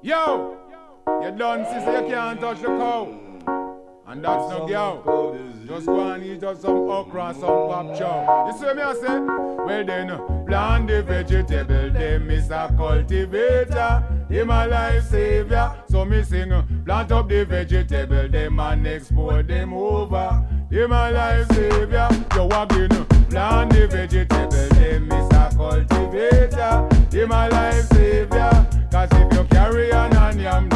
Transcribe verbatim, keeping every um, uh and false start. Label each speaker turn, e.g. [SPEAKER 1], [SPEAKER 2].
[SPEAKER 1] Yo, you done see say you can't touch the cow. And that's no girl. Just go and eat up some okra and some pop chow. You see me I say? Well then, plant the vegetable, them is a cultivator. Him a life savior. So me sing, plant up the vegetable, them and export them over. Him a life savior. You again, plant the vegetable, them is a cultivator. Him a life savior. Cause if you carry on and yam